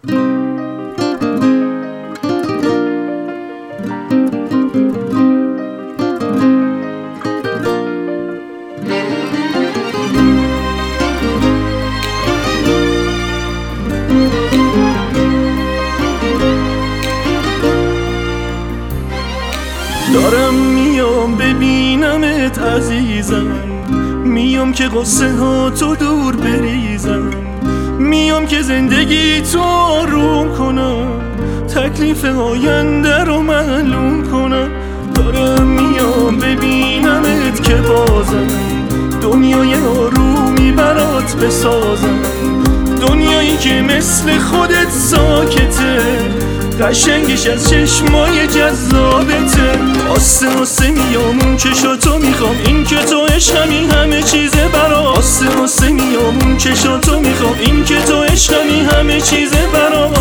دارم میام ببینمت عزیزم، میام که قصه ها تو دور بریزم، میام که زندگی تو آروم کنم، تکلیف آینده رو معلوم کنم. دارم میام ببینمت که بازم دنیای آرومی برات بسازم، دنیایی که مثل خودت ساکته، قشنگش از چشمای جذابته. آسه آسه میام اون چشاتو میخوام، این که تو عشقمی همه چیزه برام. آسه آسه میام اون چشاتو میخوام، این که تو عشقمی همه چیزه برام.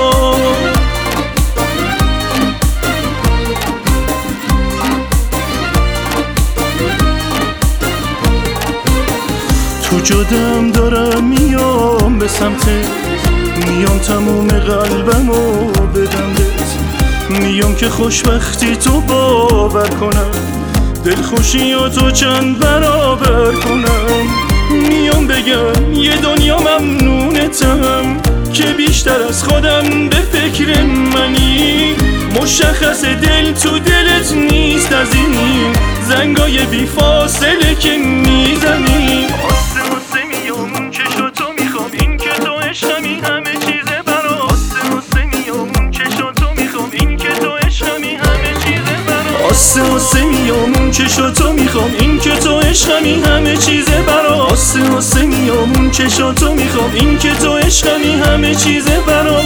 تو جادم دارم میام به سمتت، میام تموم قلبمو بدم بهت، میام که خوشبختی تو باور کنم، دلخوشیاتو چند برابر کنم. میام بگم یه دنیا ممنونتم که بیشتر از خودم به فکر منی. مشخص دل تو دلت نیست از این زنگای بی فاصله که میزنی. آسه آسه میام اون چشاتو میخوام، این که تو عشقمی همه چیزه برام. آسه آسه میام اون چشاتو میخوام، این که تو عشقمی همه چیزه برام. آسه آسه میام اون چشاتو میخوام، این که تو عشقمی همه چیزه برام. آسه آسه میام اون چشاتو میخوام، این که تو عشقمی همه چیزه برام.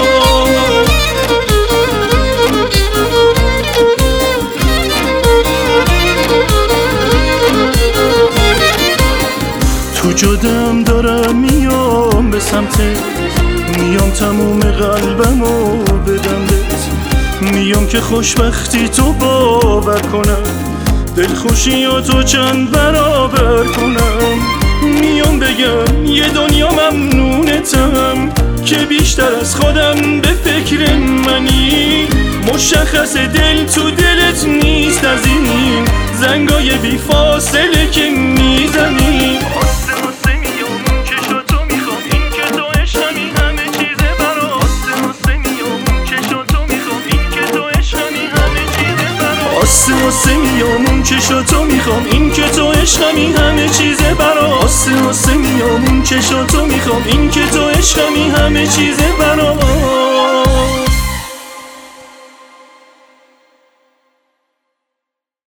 تو جادم دارم میام به سمتت، میام تموم قلبمو بدم بهت، میام که خوشبختی تو باور کنم، دلخوشیاتو چند برابر کنم. میام بگم یه دنیا ممنونتم که بیشتر از خودم به فکر منی. مشخص دل تو دلت نیست از این زنگای بی فاصله که میزنی. آسه آسه میام اون چشاتو میخوام، این که تو عشقمی همه چیزه برام. آسه آسه میام اون چشاتو میخوام، این که تو عشقمی همه چیزه برام. آسه آسه میام اون چشاتو میخوام، این که تو عشقمی همه چیزه برام. آسه آسه میام اون چشاتو میخوام، این که تو عشقمی همه چیزه برام.